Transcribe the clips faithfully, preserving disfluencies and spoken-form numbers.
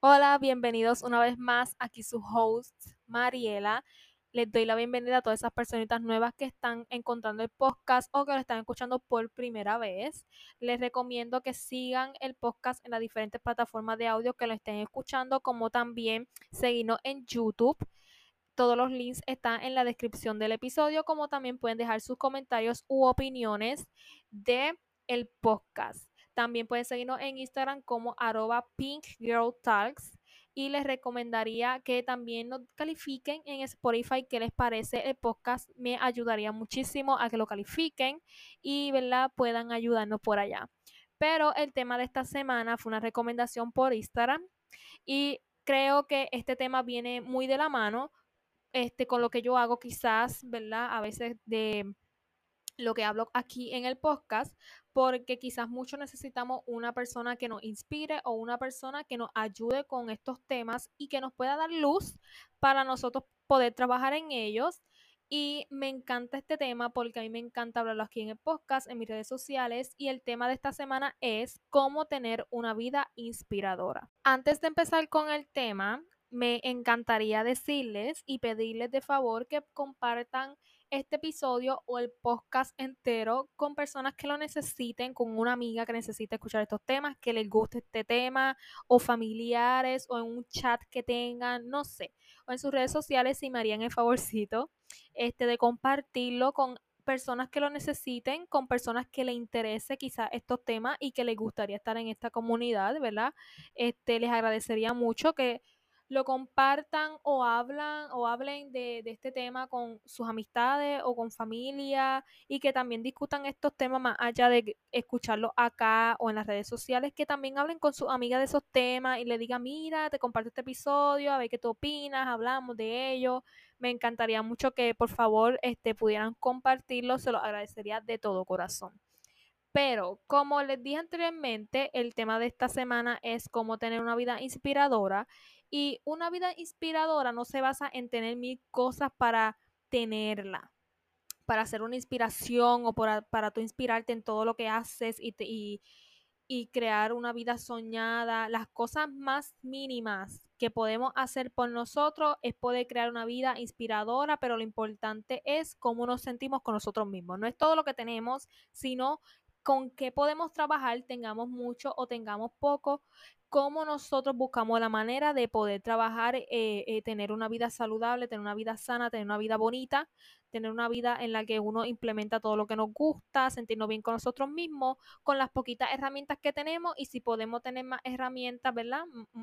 Hola, bienvenidos una vez más. Aquí su host, Mariela. Les doy la bienvenida a todas esas personitas nuevas que están encontrando el podcast o que lo están escuchando por primera vez. Les recomiendo que sigan el podcast en las diferentes plataformas de audio que lo estén escuchando, como también seguirnos en YouTube. Todos los links están en la descripción del episodio, como también pueden dejar sus comentarios u opiniones de el podcast. También pueden seguirnos en Instagram como arroba pinkgirltalks y les recomendaría que también nos califiquen en Spotify qué les parece el podcast. Me ayudaría muchísimo a que lo califiquen y, ¿verdad?, puedan ayudarnos por allá. Pero el tema de esta semana fue una recomendación por Instagram y creo que este tema viene muy de la mano este, con lo que yo hago quizás, ¿verdad? A veces de lo que hablo aquí en el podcast, porque quizás muchos necesitamos una persona que nos inspire o una persona que nos ayude con estos temas y que nos pueda dar luz para nosotros poder trabajar en ellos. Y me encanta este tema porque a mí me encanta hablarlo aquí en el podcast, en mis redes sociales. Y el tema de esta semana es cómo tener una vida inspiradora. Antes de empezar con el tema, me encantaría decirles y pedirles de favor que compartan este episodio o el podcast entero con personas que lo necesiten, con una amiga que necesite escuchar estos temas, que les guste este tema, o familiares, o en un chat que tengan, no sé, o en sus redes sociales, si me harían el favorcito este, de compartirlo con personas que lo necesiten, con personas que le interese quizás estos temas y que les gustaría estar en esta comunidad, ¿verdad? Este, les agradecería mucho que lo compartan o hablan o hablen de, de este tema con sus amistades o con familia y que también discutan estos temas más allá de escucharlos acá o en las redes sociales, que también hablen con sus amigas de esos temas y le digan, mira, te comparto este episodio, a ver qué tú opinas, hablamos de ello. Me encantaría mucho que por favor este, pudieran compartirlo, se lo agradecería de todo corazón. Pero, como les dije anteriormente, el tema de esta semana es cómo tener una vida inspiradora. Y una vida inspiradora no se basa en tener mil cosas para tenerla, para hacer una inspiración o para, para tú inspirarte en todo lo que haces y, te, y, y crear una vida soñada. Las cosas más mínimas que podemos hacer por nosotros es poder crear una vida inspiradora, pero lo importante es cómo nos sentimos con nosotros mismos. No es todo lo que tenemos, sino con qué podemos trabajar, tengamos mucho o tengamos poco, cómo nosotros buscamos la manera de poder trabajar, eh, eh, tener una vida saludable, tener una vida sana, tener una vida bonita, tener una vida en la que uno implementa todo lo que nos gusta, sentirnos bien con nosotros mismos, con las poquitas herramientas que tenemos y si podemos tener más herramientas, ¿verdad?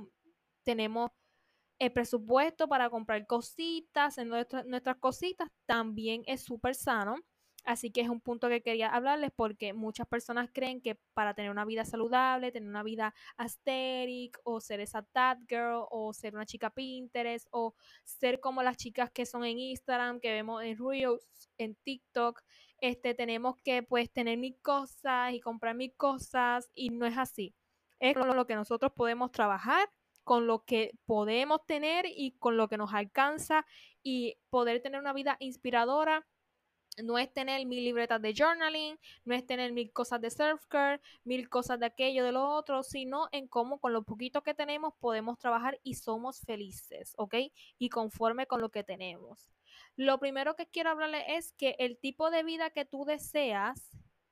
Tenemos el presupuesto para comprar cositas, en nuestra, nuestras cositas, también es súper sano. Así que es un punto que quería hablarles porque muchas personas creen que para tener una vida saludable, tener una vida aesthetic o ser esa that girl o ser una chica Pinterest o ser como las chicas que son en Instagram, que vemos en Reels, en TikTok, este, tenemos que pues tener mil cosas y comprar mil cosas y no es así. Es lo que nosotros podemos trabajar con lo que podemos tener y con lo que nos alcanza y poder tener una vida inspiradora. No es tener mil libretas de journaling, no es tener mil cosas de self-care, mil cosas de aquello, de lo otro, sino en cómo con lo poquito que tenemos podemos trabajar y somos felices, ¿ok? Y conforme con lo que tenemos. Lo primero que quiero hablarles es que el tipo de vida que tú deseas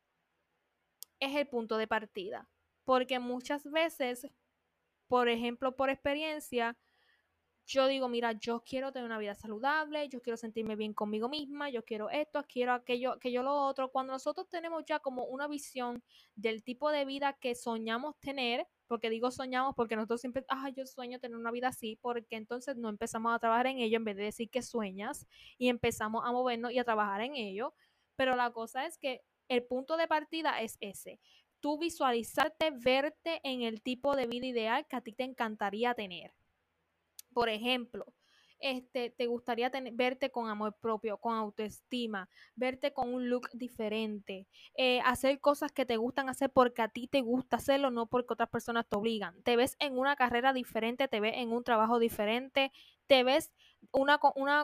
es el punto de partida. Porque muchas veces, por ejemplo, por experiencia, yo digo, mira, yo quiero tener una vida saludable, yo quiero sentirme bien conmigo misma, yo quiero esto, quiero aquello, aquello lo otro. Cuando nosotros tenemos ya como una visión del tipo de vida que soñamos tener, porque digo soñamos porque nosotros siempre, ah, yo sueño tener una vida así, porque entonces no empezamos a trabajar en ello en vez de decir que sueñas y empezamos a movernos y a trabajar en ello. Pero la cosa es que el punto de partida es ese. Tú visualizarte, verte en el tipo de vida ideal que a ti te encantaría tener. Por ejemplo, este, te gustaría tener, verte con amor propio, con autoestima, verte con un look diferente, eh, hacer cosas que te gustan hacer porque a ti te gusta hacerlo, no porque otras personas te obligan. Te ves en una carrera diferente, te ves en un trabajo diferente, te ves una, una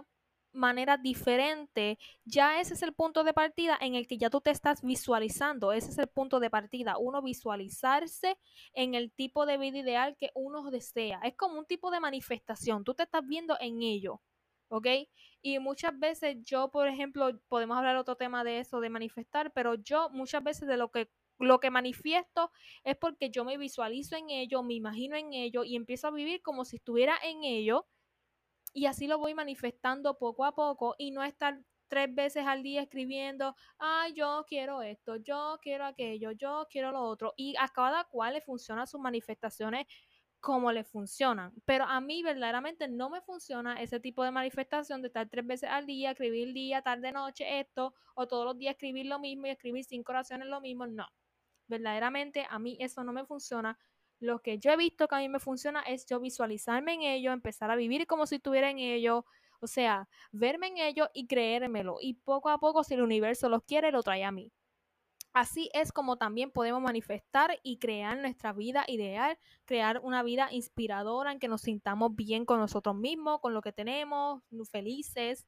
manera diferente, ya ese es el punto de partida en el que ya tú te estás visualizando. Ese es el punto de partida, uno visualizarse en el tipo de vida ideal que uno desea. Es como un tipo de manifestación, tú te estás viendo en ello, ¿ok? Y muchas veces yo, por ejemplo, podemos hablar otro tema de eso, de manifestar, pero yo muchas veces de lo que lo que manifiesto es porque yo me visualizo en ello, me imagino en ello y empiezo a vivir como si estuviera en ello, y así lo voy manifestando poco a poco y no estar tres veces al día escribiendo, ay, yo quiero esto, yo quiero aquello, yo quiero lo otro. Y a cada cual le funcionan sus manifestaciones como le funcionan. Pero a mí verdaderamente no me funciona ese tipo de manifestación de estar tres veces al día, escribir día, tarde, noche, esto, o todos los días escribir lo mismo y escribir cinco oraciones lo mismo. No, verdaderamente a mí eso no me funciona. Lo que yo he visto que a mí me funciona es yo visualizarme en ello, empezar a vivir como si estuviera en ello, o sea, verme en ello y creérmelo. Y poco a poco, si el universo lo quiere, lo trae a mí. Así es como también podemos manifestar y crear nuestra vida ideal, crear una vida inspiradora en que nos sintamos bien con nosotros mismos, con lo que tenemos, felices.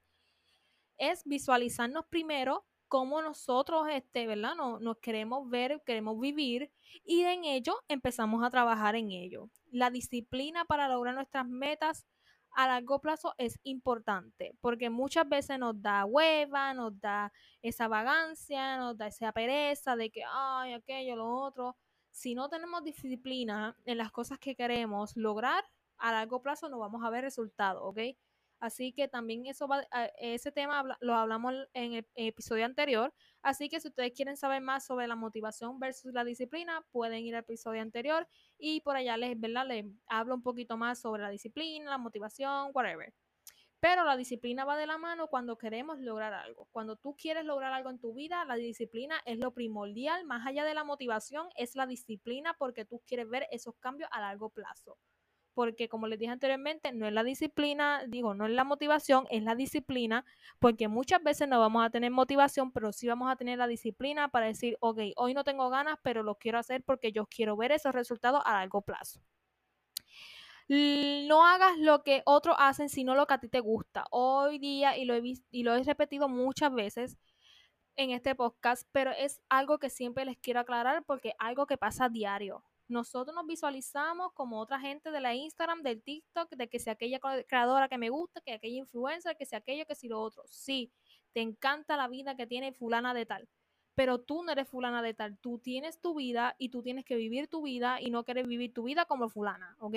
Es visualizarnos primero cómo nosotros, este, ¿verdad? Nos, nos queremos ver, queremos vivir y en ello empezamos a trabajar en ello. La disciplina para lograr nuestras metas a largo plazo es importante porque muchas veces nos da hueva, nos da esa vagancia, nos da esa pereza de que, ay, aquello, lo otro. Si no tenemos disciplina en las cosas que queremos lograr, a largo plazo no vamos a ver resultados, ¿ok? Así que también eso va, ese tema lo hablamos en el episodio anterior. Así que si ustedes quieren saber más sobre la motivación versus la disciplina, pueden ir al episodio anterior y por allá les, ¿verdad? Les hablo un poquito más sobre la disciplina, la motivación, whatever. Pero la disciplina va de la mano cuando queremos lograr algo. Cuando tú quieres lograr algo en tu vida, la disciplina es lo primordial. Más allá de la motivación, es la disciplina porque tú quieres ver esos cambios a largo plazo. Porque como les dije anteriormente, no es la disciplina, digo, no es la motivación, es la disciplina, porque muchas veces no vamos a tener motivación, pero sí vamos a tener la disciplina para decir, ok, hoy no tengo ganas, pero lo quiero hacer porque yo quiero ver esos resultados a largo plazo. No hagas lo que otros hacen, sino lo que a ti te gusta. Hoy día, y lo he, visto, y lo he repetido muchas veces en este podcast, pero es algo que siempre les quiero aclarar porque es algo que pasa a diario. Nosotros nos visualizamos como otra gente de la Instagram, del TikTok, de que sea aquella creadora que me gusta, que aquella influencer, que sea aquello, que si lo otro. Sí, te encanta la vida que tiene fulana de tal, pero tú no eres fulana de tal. Tú tienes tu vida y tú tienes que vivir tu vida y no quieres vivir tu vida como fulana, ¿ok?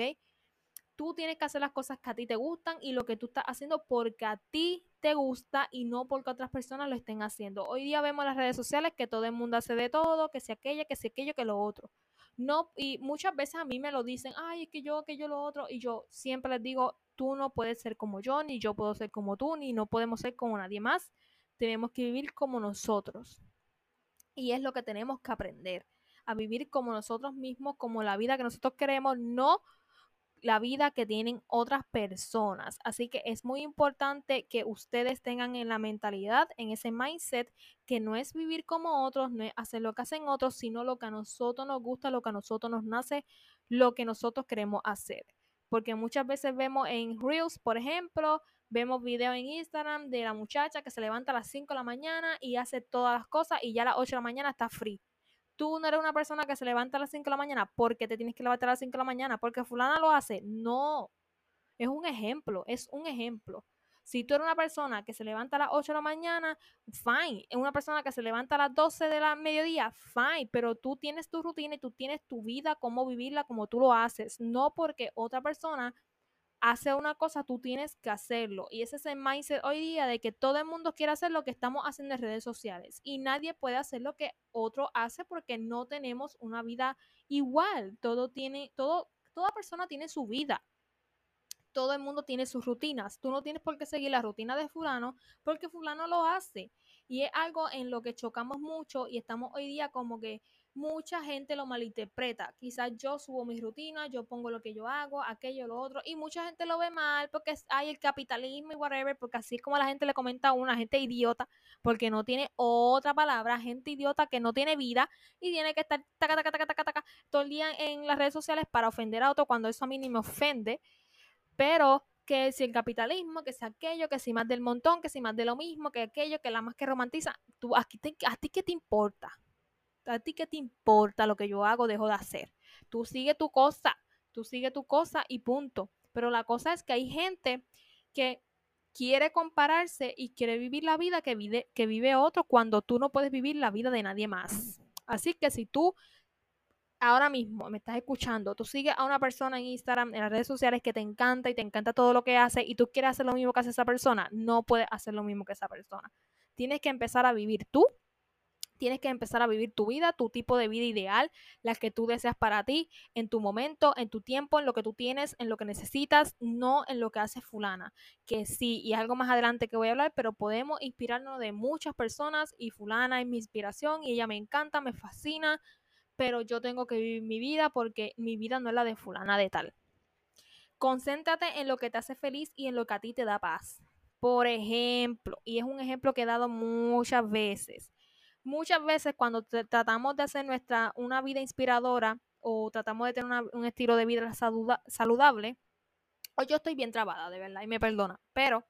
Tú tienes que hacer las cosas que a ti te gustan y lo que tú estás haciendo porque a ti te gusta y no porque otras personas lo estén haciendo. Hoy día vemos en las redes sociales que todo el mundo hace de todo, que si aquella, que si aquello, que lo otro. No, y muchas veces a mí me lo dicen, ay, es que yo, que yo lo otro, y yo siempre les digo, tú no puedes ser como yo, ni yo puedo ser como tú, ni no podemos ser como nadie más. Tenemos que vivir como nosotros. Y es lo que tenemos que aprender, a vivir como nosotros mismos, como la vida que nosotros queremos, no la vida que tienen otras personas. Así que es muy importante que ustedes tengan en la mentalidad, en ese mindset, que no es vivir como otros, no es hacer lo que hacen otros, sino lo que a nosotros nos gusta, lo que a nosotros nos nace, lo que nosotros queremos hacer. Porque muchas veces vemos en Reels, por ejemplo, vemos videos en Instagram de la muchacha que se levanta a las cinco de la mañana y hace todas las cosas y ya a las ocho de la mañana está free. Tú no eres una persona que se levanta a las cinco de la mañana porque te tienes que levantar a las cinco de la mañana, porque fulana lo hace. No, es un ejemplo, es un ejemplo. Si tú eres una persona que se levanta a las ocho de la mañana, fine. Es una persona que se levanta a las doce de la mediodía, fine. Pero tú tienes tu rutina y tú tienes tu vida, cómo vivirla como tú lo haces. No porque otra persona hace una cosa, tú tienes que hacerlo. Y ese es el mindset hoy día de que todo el mundo quiere hacer lo que estamos haciendo en redes sociales. Y nadie puede hacer lo que otro hace porque no tenemos una vida igual. Todo tiene, todo, toda persona tiene su vida. Todo el mundo tiene sus rutinas. Tú no tienes por qué seguir la rutina de fulano porque fulano lo hace. Y es algo en lo que chocamos mucho y estamos hoy día como que mucha gente lo malinterpreta. Quizás yo subo mis rutinas, yo pongo lo que yo hago, aquello, lo otro, y mucha gente lo ve mal porque hay el capitalismo y whatever, porque así es como la gente le comenta a una gente idiota, porque no tiene otra palabra, gente idiota que no tiene vida y tiene que estar taca, taca, taca, taca, taca, todo el día en las redes sociales para ofender a otro cuando eso a mí ni me ofende. Pero que si el capitalismo, que si aquello, que si más del montón, que si más de lo mismo, que aquello, que la más que romantiza. Tú, aquí te, ¿a ti qué te importa? ¿A ti qué te importa lo que yo hago, dejo de hacer? Tú sigue tu cosa, tú sigue tu cosa y punto. Pero la cosa es que hay gente que quiere compararse y quiere vivir la vida que vive, que vive otro cuando tú no puedes vivir la vida de nadie más. Así que si tú ahora mismo me estás escuchando, tú sigues a una persona en Instagram, en las redes sociales que te encanta y te encanta todo lo que hace y tú quieres hacer lo mismo que hace esa persona, no puedes hacer lo mismo que esa persona. Tienes que empezar a vivir tú. Tienes que empezar a vivir tu vida, tu tipo de vida ideal, la que tú deseas para ti, en tu momento, en tu tiempo, en lo que tú tienes, en lo que necesitas, no en lo que hace fulana. Que sí, y algo más adelante que voy a hablar, pero podemos inspirarnos de muchas personas y fulana es mi inspiración y ella me encanta, me fascina, pero yo tengo que vivir mi vida porque mi vida no es la de fulana de tal. Concéntrate en lo que te hace feliz y en lo que a ti te da paz. Por ejemplo, y es un ejemplo que he dado muchas veces, muchas veces cuando tratamos de hacer nuestra una vida inspiradora o tratamos de tener una, un estilo de vida saluda, saludable, o yo estoy bien trabada, de verdad, y me perdona, pero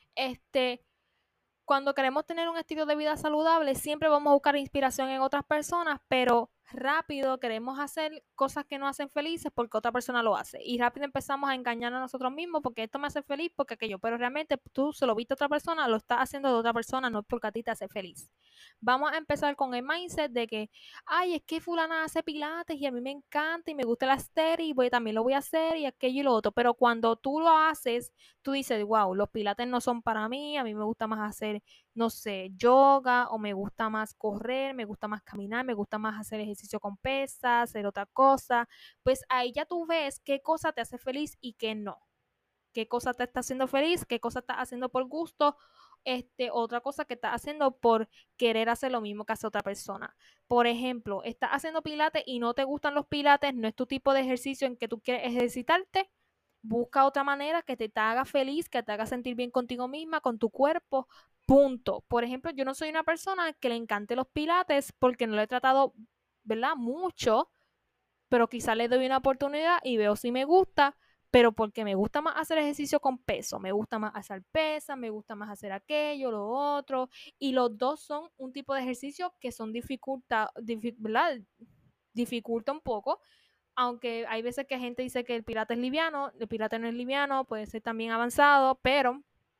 este cuando queremos tener un estilo de vida saludable, siempre vamos a buscar inspiración en otras personas, pero rápido queremos hacer cosas que nos hacen felices porque otra persona lo hace. Y rápido empezamos a engañarnos a nosotros mismos porque esto me hace feliz, porque aquello. Pero realmente tú se lo viste a otra persona, lo estás haciendo de otra persona, no es porque a ti te hace feliz. Vamos a empezar con el mindset de que, ay, es que fulana hace pilates y a mí me encanta y me gusta el aster y voy, también lo voy a hacer y aquello y lo otro. Pero cuando tú lo haces, tú dices, wow, los pilates no son para mí, a mí me gusta más hacer, no sé, yoga o me gusta más correr, me gusta más caminar, me gusta más hacer ejercicio con pesas, hacer otra cosa. Pues ahí ya tú ves qué cosa te hace feliz y qué no. Qué cosa te está haciendo feliz, qué cosa estás haciendo por gusto, este, otra cosa que estás haciendo por querer hacer lo mismo que hace otra persona. Por ejemplo, estás haciendo pilates y no te gustan los pilates, no es tu tipo de ejercicio en que tú quieres ejercitarte, busca otra manera que te, te haga feliz, que te haga sentir bien contigo misma, con tu cuerpo, punto. Por ejemplo, yo no soy una persona que le encante los pilates porque no lo he tratado, ¿verdad? Mucho, pero quizá le doy una oportunidad y veo si me gusta, pero porque me gusta más hacer ejercicio con peso, me gusta más hacer pesas, me gusta más hacer aquello, lo otro, y los dos son un tipo de ejercicio que son dificulta, dific, ¿verdad? Dificulta un poco, aunque hay veces que gente dice que el pirata es liviano, el pirata no es liviano, puede ser también avanzado, pero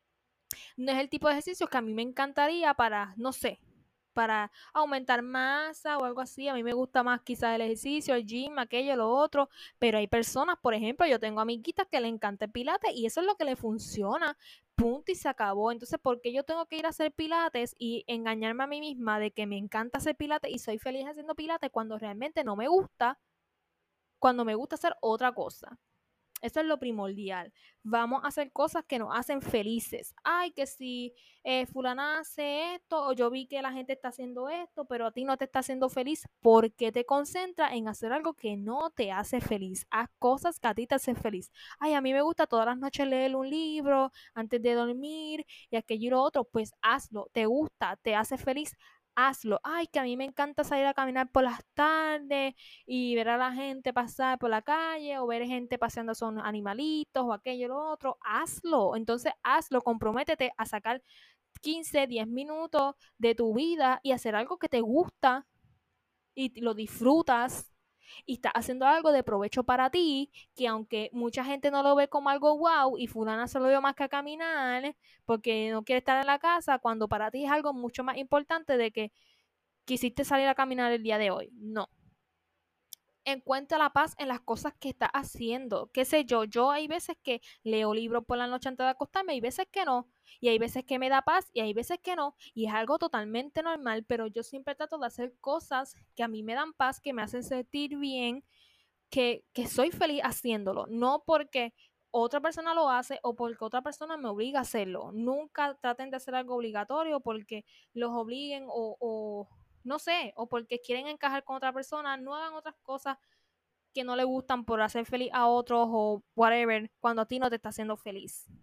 no es el tipo de ejercicio que a mí me encantaría para, no sé, para aumentar masa o algo así. A mí me gusta más quizás el ejercicio, el gym, aquello, lo otro, pero hay personas, por ejemplo, yo tengo amiguitas que le encanta el pilates y eso es lo que le funciona, punto y se acabó. Entonces, ¿por qué yo tengo que ir a hacer pilates y engañarme a mí misma de que me encanta hacer pilates y soy feliz haciendo pilates cuando realmente no me gusta, cuando me gusta hacer otra cosa? Eso es lo primordial. Vamos a hacer cosas que nos hacen felices. Ay, que si eh, fulana hace esto, o yo vi que la gente está haciendo esto, pero a ti no te está haciendo feliz, ¿por qué te concentras en hacer algo que no te hace feliz? Haz cosas que a ti te hacen feliz. Ay, a mí me gusta todas las noches leer un libro antes de dormir y aquello y lo otro, pues hazlo. ¿Te gusta? ¿Te hace feliz? Hazlo. Ay, que a mí me encanta salir a caminar por las tardes y ver a la gente pasar por la calle o ver gente paseando son animalitos o aquello o lo otro, hazlo. Entonces hazlo, comprométete a sacar quince, diez minutos de tu vida y hacer algo que te gusta y lo disfrutas y estás haciendo algo de provecho para ti, que aunque mucha gente no lo ve como algo wow y fulana se lo dio más que a caminar porque no quiere estar en la casa, cuando para ti es algo mucho más importante de que quisiste salir a caminar el día de hoy. No, encuentra la paz en las cosas que estás haciendo. Qué sé yo, yo hay veces que leo libros por la noche antes de acostarme, hay veces que no, y hay veces que me da paz y hay veces que no, y es algo totalmente normal, pero yo siempre trato de hacer cosas que a mí me dan paz, que me hacen sentir bien, que, que soy feliz haciéndolo, no porque otra persona lo hace o porque otra persona me obliga a hacerlo. Nunca traten de hacer algo obligatorio porque los obliguen o, o no sé, o porque quieren encajar con otra persona, no hagan otras cosas que no le gustan por hacer feliz a otros o whatever, cuando a ti no te está haciendo feliz.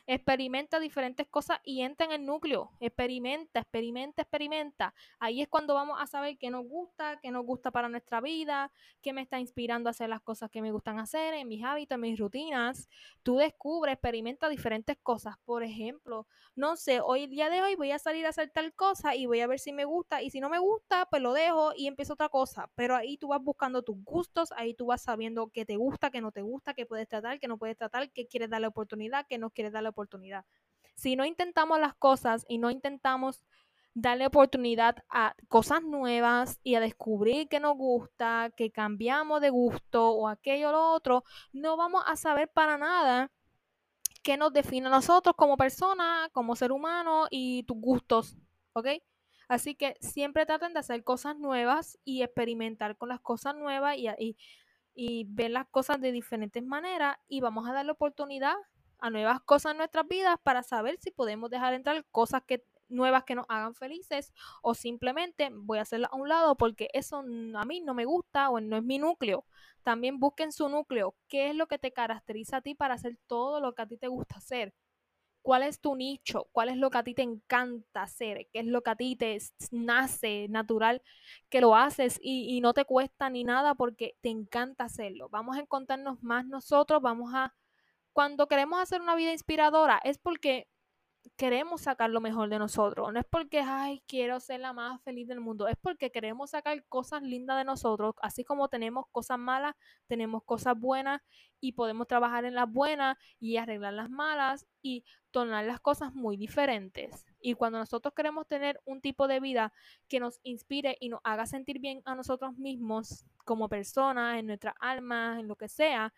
Experimenta diferentes cosas y entra en el núcleo. Experimenta, experimenta, experimenta. Ahí es cuando vamos a saber qué nos gusta, qué nos gusta para nuestra vida, qué me está inspirando a hacer las cosas que me gustan hacer, en mis hábitos, en mis rutinas. Tú descubres, experimenta diferentes cosas. Por ejemplo, no sé, hoy el día de hoy voy a salir a hacer tal cosa y voy a ver si me gusta. Y si no me gusta, pues lo dejo y empiezo otra cosa. Pero ahí tú vas buscando tus gustos, ahí tú vas sabiendo qué te gusta, qué no te gusta, qué puedes tratar, qué no puedes tratar, qué quieres darle oportunidad, qué no quieres darle oportunidad. Si no intentamos las cosas y no intentamos darle oportunidad a cosas nuevas y a descubrir qué nos gusta, que cambiamos de gusto o aquello o lo otro, no vamos a saber para nada qué nos define a nosotros como persona, como ser humano y tus gustos, ¿ok? Así que siempre traten de hacer cosas nuevas y experimentar con las cosas nuevas y, y, y ver las cosas de diferentes maneras y vamos a darle oportunidad a nuevas cosas en nuestras vidas para saber si podemos dejar entrar cosas que, nuevas que nos hagan felices o simplemente voy a hacerlas a un lado porque eso a mí no me gusta o no es mi núcleo. También busquen su núcleo, qué es lo que te caracteriza a ti para hacer todo lo que a ti te gusta hacer. ¿Cuál es tu nicho? ¿Cuál es lo que a ti te encanta hacer? ¿Qué es lo que a ti te nace natural que lo haces y, y no te cuesta ni nada porque te encanta hacerlo? Vamos a encontrarnos más nosotros, vamos a... Cuando queremos hacer una vida inspiradora es porque queremos sacar lo mejor de nosotros. No es porque, ay, quiero ser la más feliz del mundo. Es porque queremos sacar cosas lindas de nosotros. Así como tenemos cosas malas, tenemos cosas buenas y podemos trabajar en las buenas y arreglar las malas y tornar las cosas muy diferentes. Y cuando nosotros queremos tener un tipo de vida que nos inspire y nos haga sentir bien a nosotros mismos como personas, en nuestras almas, en lo que sea,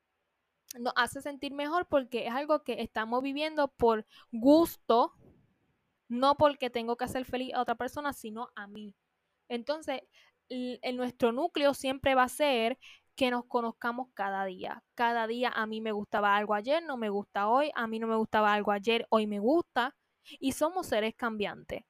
nos hace sentir mejor porque es algo que estamos viviendo por gusto, no porque tengo que hacer feliz a otra persona, sino a mí. Entonces, en nuestro núcleo siempre va a ser que nos conozcamos cada día. Cada día a mí me gustaba algo ayer, no me gusta hoy, a mí no me gustaba algo ayer, hoy me gusta. Y somos seres cambiantes.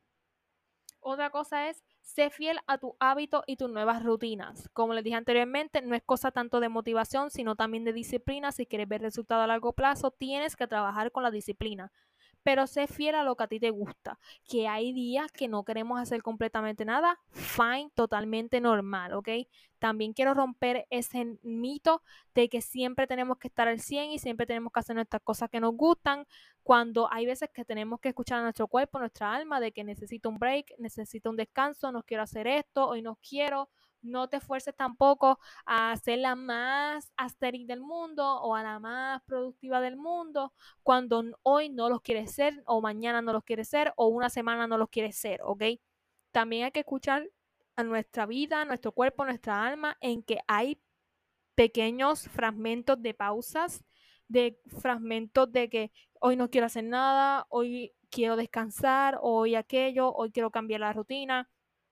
Otra cosa es ser fiel a tu hábito y tus nuevas rutinas. Como les dije anteriormente, no es cosa tanto de motivación, sino también de disciplina. Si quieres ver resultados a largo plazo, tienes que trabajar con la disciplina. Pero sé fiel a lo que a ti te gusta. Que hay días que no queremos hacer completamente nada, fine, totalmente normal, ¿ok? También quiero romper ese mito de que siempre tenemos que estar al cien y siempre tenemos que hacer nuestras cosas que nos gustan, cuando hay veces que tenemos que escuchar a nuestro cuerpo, nuestra alma, de que necesito un break, necesito un descanso, no quiero hacer esto, hoy no quiero. No te esfuerces tampoco a ser la más aesthetic del mundo o a la más productiva del mundo cuando hoy no los quieres ser o mañana no los quieres ser o una semana no los quieres ser, ¿ok? También hay que escuchar a nuestra vida, nuestro cuerpo, nuestra alma, en que hay pequeños fragmentos de pausas, de fragmentos de que hoy no quiero hacer nada, hoy quiero descansar, hoy aquello, hoy quiero cambiar la rutina,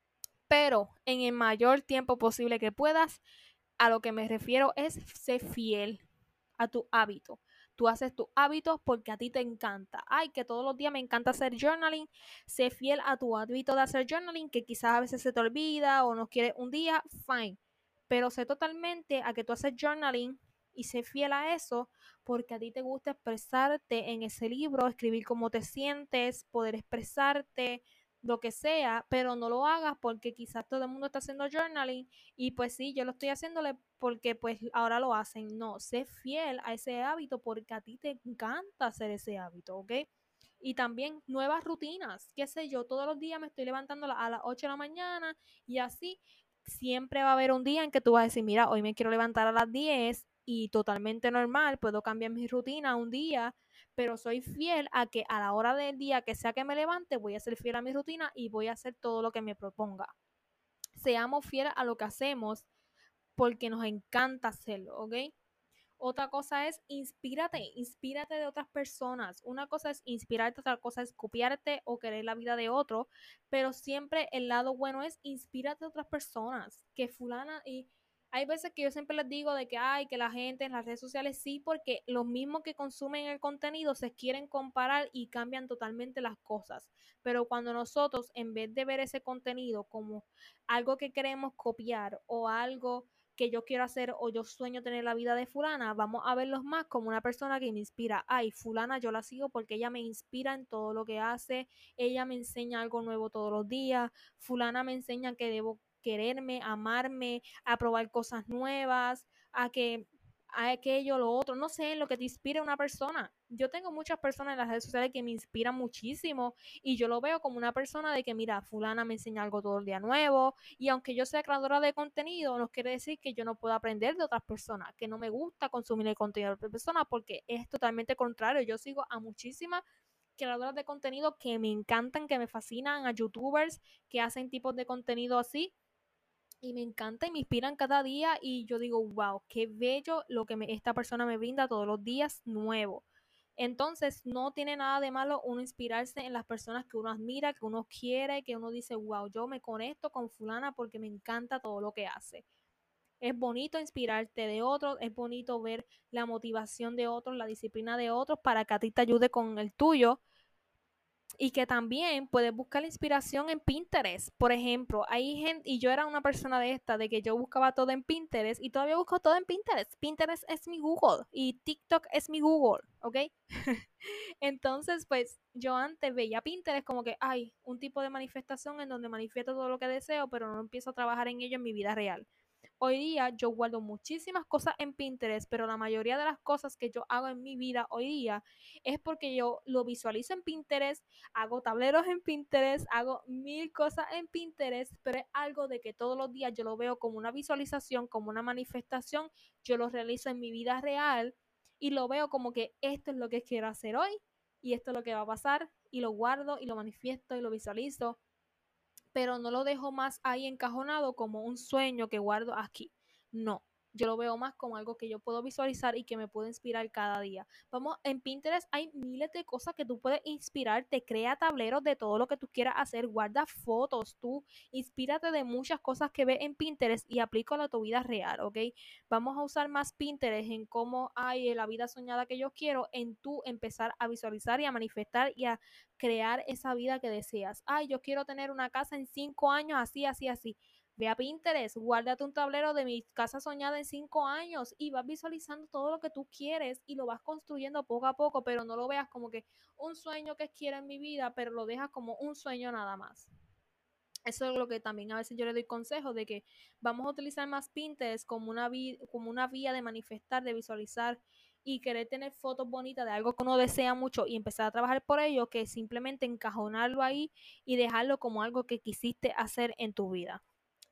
pero en el mayor tiempo posible que puedas, a lo que me refiero es ser fiel a tu hábito. Tú haces tus hábitos porque a ti te encanta. Ay, que todos los días me encanta hacer journaling. Sé fiel a tu hábito de hacer journaling, que quizás a veces se te olvida o no quieres un día, fine. Pero sé totalmente a que tú haces journaling y sé fiel a eso porque a ti te gusta expresarte en ese libro, escribir cómo te sientes, poder expresarte, lo que sea, pero no lo hagas porque quizás todo el mundo está haciendo journaling y pues sí, yo lo estoy haciéndole porque pues ahora lo hacen. No, sé fiel a ese hábito porque a ti te encanta hacer ese hábito, ¿ok? Y también nuevas rutinas, qué sé yo, todos los días me estoy levantando a las ocho de la mañana y así siempre va a haber un día en que tú vas a decir, mira, hoy me quiero levantar a las diez y totalmente normal, puedo cambiar mi rutina un día, pero soy fiel a que a la hora del día que sea que me levante, voy a ser fiel a mi rutina y voy a hacer todo lo que me proponga. Seamos fieles a lo que hacemos porque nos encanta hacerlo, ¿ok? Otra cosa es inspírate, inspírate de otras personas. Una cosa es inspirarte, otra cosa es copiarte o querer la vida de otro, pero siempre el lado bueno es inspírate de otras personas. Que fulana y hay veces que yo siempre les digo de que hay que la gente en las redes sociales sí, porque los mismos que consumen el contenido se quieren comparar y cambian totalmente las cosas. Pero cuando nosotros, en vez de ver ese contenido como algo que queremos copiar o algo que yo quiero hacer o yo sueño tener la vida de fulana, vamos a verlos más como una persona que me inspira. Ay, fulana yo la sigo porque ella me inspira en todo lo que hace, ella me enseña algo nuevo todos los días, fulana me enseña que debo quererme, amarme, a probar cosas nuevas, a que a aquello, lo otro, no sé, en lo que te inspira una persona. Yo tengo muchas personas en las redes sociales que me inspiran muchísimo y yo lo veo como una persona de que, mira, fulana me enseña algo todo el día nuevo y aunque yo sea creadora de contenido, no quiere decir que yo no pueda aprender de otras personas, que no me gusta consumir el contenido de otras personas porque es totalmente contrario. Yo sigo a muchísimas creadoras de contenido que me encantan, que me fascinan, a youtubers que hacen tipos de contenido así y me encanta y me inspiran cada día y yo digo, wow, qué bello lo que me, esta persona me brinda todos los días nuevo. Entonces, no tiene nada de malo uno inspirarse en las personas que uno admira, que uno quiere, que uno dice, wow, yo me conecto con fulana porque me encanta todo lo que hace. Es bonito inspirarte de otros, es bonito ver la motivación de otros, la disciplina de otros para que a ti te ayude con el tuyo y que también puedes buscar la inspiración en Pinterest. Por ejemplo, hay gente, y yo era una persona de esta, de que yo buscaba todo en Pinterest y todavía busco todo en Pinterest. Pinterest es mi Google y TikTok es mi Google, ¿ok? Entonces, pues yo antes veía Pinterest como que hay un tipo de manifestación en donde manifiesto todo lo que deseo, pero no empiezo a trabajar en ello en mi vida real. Hoy día yo guardo muchísimas cosas en Pinterest, pero la mayoría de las cosas que yo hago en mi vida hoy día es porque yo lo visualizo en Pinterest, hago tableros en Pinterest, hago mil cosas en Pinterest, pero es algo de que todos los días yo lo veo como una visualización, como una manifestación, yo lo realizo en mi vida real y lo veo como que esto es lo que quiero hacer hoy y esto es lo que va a pasar y lo guardo y lo manifiesto y lo visualizo, pero no lo dejo más ahí encajonado como un sueño que guardo aquí. No, yo lo veo más como algo que yo puedo visualizar y que me puede inspirar cada día. Vamos, en Pinterest hay miles de cosas que tú puedes inspirarte, crea tableros de todo lo que tú quieras hacer, guarda fotos, tú inspírate de muchas cosas que ves en Pinterest y aplícalo a tu vida real, ¿ok? Vamos a usar más Pinterest en cómo hay la vida soñada que yo quiero, en tú empezar a visualizar y a manifestar y a crear esa vida que deseas. Ay, yo quiero tener una casa en cinco años, así, así, así. Ve a Pinterest, guárdate un tablero de mi casa soñada en cinco años y vas visualizando todo lo que tú quieres y lo vas construyendo poco a poco, pero no lo veas como que un sueño que quiero en mi vida, pero lo dejas como un sueño nada más. Eso es lo que también a veces yo le doy consejo de que vamos a utilizar más Pinterest como una, vi como una vía de manifestar, de visualizar y querer tener fotos bonitas de algo que uno desea mucho y empezar a trabajar por ello, que simplemente encajonarlo ahí y dejarlo como algo que quisiste hacer en tu vida.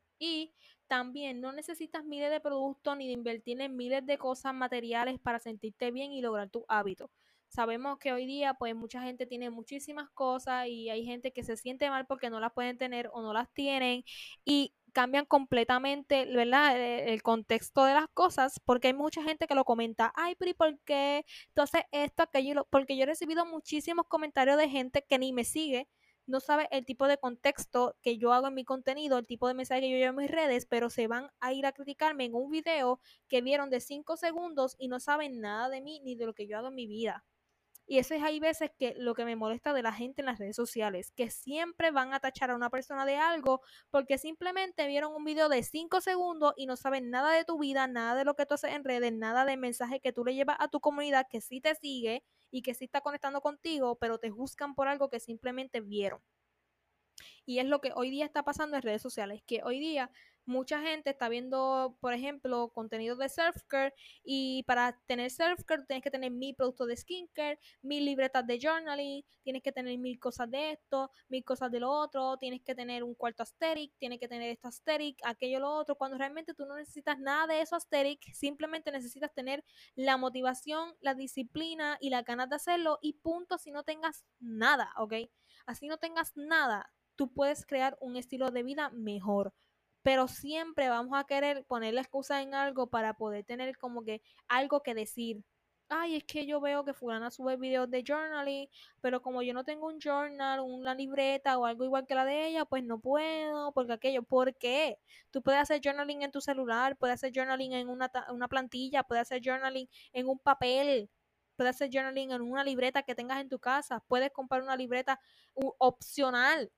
Y también no necesitas miles de productos ni de invertir en miles de cosas materiales para sentirte bien y lograr tu hábito. Sabemos que hoy día pues mucha gente tiene muchísimas cosas y hay gente que se siente mal porque no las pueden tener o no las tienen y cambian completamente, ¿verdad? El, el contexto de las cosas porque hay mucha gente que lo comenta, ay, pero ¿y por qué? Entonces esto, aquello, porque yo he recibido muchísimos comentarios de gente que ni me sigue, no sabe el tipo de contexto que yo hago en mi contenido, el tipo de mensaje que yo llevo en mis redes, pero se van a ir a criticarme en un video que vieron de cinco segundos y no saben nada de mí ni de lo que yo hago en mi vida. Y eso es hay veces que lo que me molesta de la gente en las redes sociales, que siempre van a tachar a una persona de algo porque simplemente vieron un video de cinco segundos y no saben nada de tu vida, nada de lo que tú haces en redes, nada del mensaje que tú le llevas a tu comunidad que sí te sigue y que sí está conectando contigo, pero te juzgan por algo que simplemente vieron. Y es lo que hoy día está pasando en redes sociales, que hoy día mucha gente está viendo, por ejemplo, contenido de self-care y para tener self-care tienes que tener mil productos de skincare, mil libretas de journaling, tienes que tener mil cosas de esto, mil cosas de lo otro, tienes que tener un cuarto aesthetic, tienes que tener esto aesthetic, aquello lo otro, cuando realmente tú no necesitas nada de eso aesthetic, simplemente necesitas tener la motivación, la disciplina y las ganas de hacerlo y punto si no tengas nada, ¿ok? Así no tengas nada, tú puedes crear un estilo de vida mejor. Pero siempre vamos a querer poner la excusa en algo para poder tener como que algo que decir. Ay, es que yo veo que fulana sube videos de journaling, pero como yo no tengo un journal, una libreta o algo igual que la de ella, pues no puedo, porque aquello, ¿por qué? Tú puedes hacer journaling en tu celular, puedes hacer journaling en una, una plantilla, puedes hacer journaling en un papel, puedes hacer journaling en una libreta que tengas en tu casa, puedes comprar una libreta uh, opcional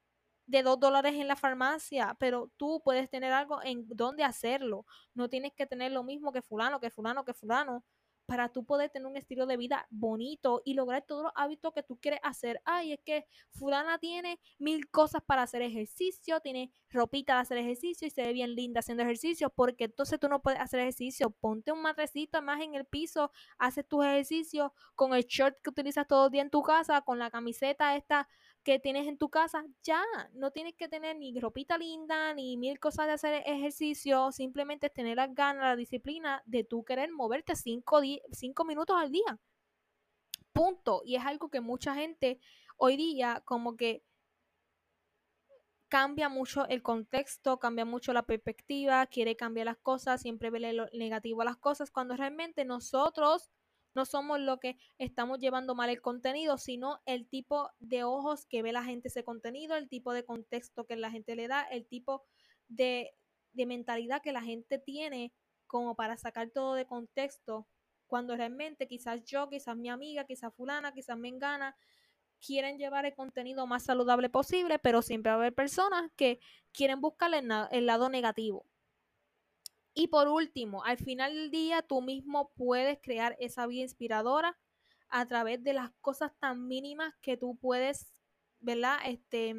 de dos dólares en la farmacia, pero tú puedes tener algo en donde hacerlo. No tienes que tener lo mismo que fulano, que fulano, que fulano, para tú poder tener un estilo de vida bonito y lograr todos los hábitos que tú quieres hacer. Ay, es que fulana tiene mil cosas para hacer ejercicio, tiene ropita de hacer ejercicio y se ve bien linda haciendo ejercicio, porque entonces tú no puedes hacer ejercicio. Ponte un matrecito más en el piso, haces tus ejercicios con el short que utilizas todo el día en tu casa, con la camiseta esta que tienes en tu casa, ya, no tienes que tener ni ropita linda, ni mil cosas de hacer ejercicio, simplemente es tener las ganas, la disciplina de tú querer moverte cinco, cinco minutos al día, punto. Y es algo que mucha gente hoy día como que cambia mucho el contexto, cambia mucho la perspectiva, quiere cambiar las cosas, siempre ve lo negativo a las cosas, cuando realmente nosotros no somos lo que estamos llevando mal el contenido, sino el tipo de ojos que ve la gente ese contenido, el tipo de contexto que la gente le da, el tipo de, de mentalidad que la gente tiene como para sacar todo de contexto, cuando realmente quizás yo, quizás mi amiga, quizás fulana, quizás mengana, quieren llevar el contenido más saludable posible, pero siempre va a haber personas que quieren buscar el, el lado negativo. Y por último, al final del día, tú mismo puedes crear esa vida inspiradora a través de las cosas tan mínimas que tú puedes, ¿verdad? Este,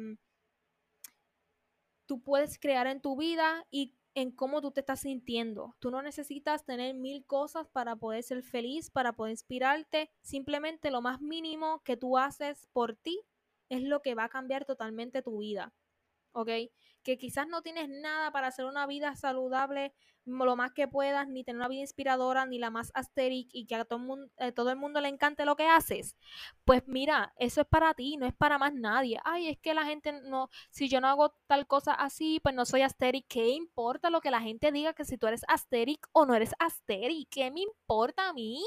tú puedes crear en tu vida y en cómo tú te estás sintiendo. Tú no necesitas tener mil cosas para poder ser feliz, para poder inspirarte. Simplemente lo más mínimo que tú haces por ti es lo que va a cambiar totalmente tu vida. ¿Ok? Que quizás no tienes nada para hacer una vida saludable lo más que puedas, ni tener una vida inspiradora, ni la más asteric y que a todo el mundo, eh, todo el mundo le encante lo que haces. Pues mira, eso es para ti, no es para más nadie. Ay, es que la gente no, si yo no hago tal cosa así, pues no soy asteric. ¿Qué importa lo que la gente diga que si tú eres asteric o no eres asteric? ¿Qué me importa a mí?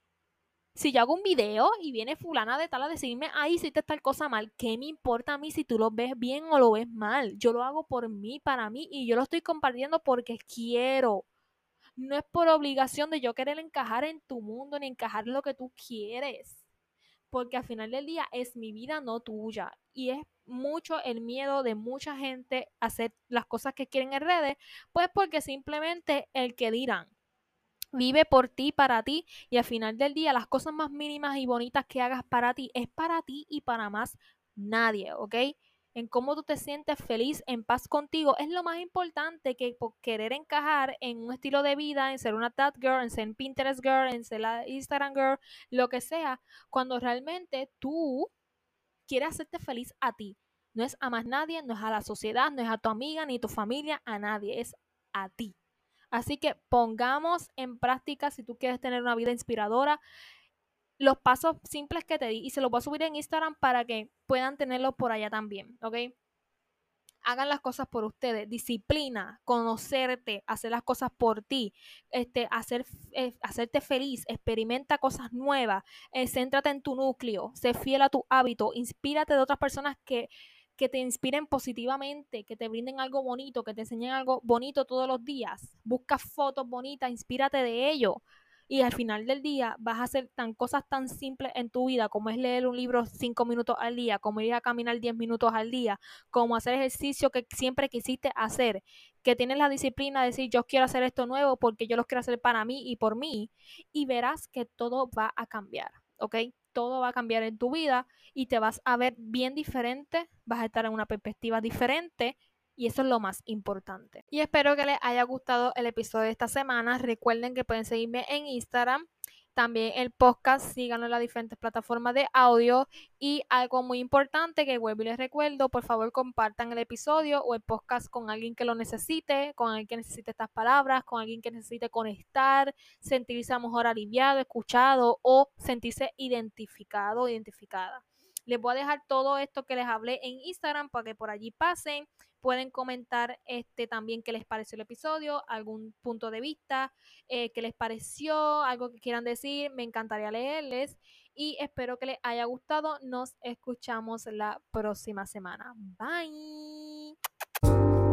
Si yo hago un video y viene fulana de tal a decirme, ay, hiciste tal cosa mal, ¿qué me importa a mí si tú lo ves bien o lo ves mal? Yo lo hago por mí, para mí, y yo lo estoy compartiendo porque quiero. No es por obligación de yo querer encajar en tu mundo ni encajar en lo que tú quieres. Porque al final del día es mi vida, no tuya. Y es mucho el miedo de mucha gente a hacer las cosas que quieren en redes, pues porque simplemente el que dirán. Vive por ti, para ti, y al final del día las cosas más mínimas y bonitas que hagas para ti es para ti y para más nadie, ¿ok? En cómo tú te sientes feliz, en paz contigo, es lo más importante que por querer encajar en un estilo de vida, en ser una that girl, en ser Pinterest girl, en ser la Instagram girl, lo que sea, cuando realmente tú quieres hacerte feliz a ti. No es a más nadie, no es a la sociedad, no es a tu amiga ni tu familia, a nadie, es a ti. Así que pongamos en práctica, si tú quieres tener una vida inspiradora, los pasos simples que te di y se los voy a subir en Instagram para que puedan tenerlo por allá también, ¿ok? Hagan las cosas por ustedes, disciplina, conocerte, hacer las cosas por ti, este, hacer, eh, hacerte feliz, experimenta cosas nuevas, eh, céntrate en tu núcleo, sé fiel a tu hábito, inspírate de otras personas que, que te inspiren positivamente, que te brinden algo bonito, que te enseñen algo bonito todos los días, busca fotos bonitas, inspírate de ello. Y al final del día vas a hacer tan cosas tan simples en tu vida como es leer un libro cinco minutos al día, como ir a caminar diez minutos al día, como hacer ejercicio que siempre quisiste hacer, que tienes la disciplina de decir yo quiero hacer esto nuevo porque yo lo quiero hacer para mí y por mí, y verás que todo va a cambiar, ¿ok? Todo va a cambiar en tu vida y te vas a ver bien diferente, vas a estar en una perspectiva diferente. Y eso es lo más importante. Y espero que les haya gustado el episodio de esta semana. Recuerden que pueden seguirme en Instagram. También el podcast, síganlo en las diferentes plataformas de audio. Y algo muy importante que vuelvo y les recuerdo, por favor compartan el episodio o el podcast con alguien que lo necesite, con alguien que necesite estas palabras, con alguien que necesite conectar, sentirse a lo mejor aliviado, escuchado o sentirse identificado o identificada. Les voy a dejar todo esto que les hablé en Instagram para que por allí pasen. Pueden comentar este también qué les pareció el episodio, algún punto de vista, eh, qué les pareció, algo que quieran decir. Me encantaría leerles y espero que les haya gustado. Nos escuchamos la próxima semana. Bye.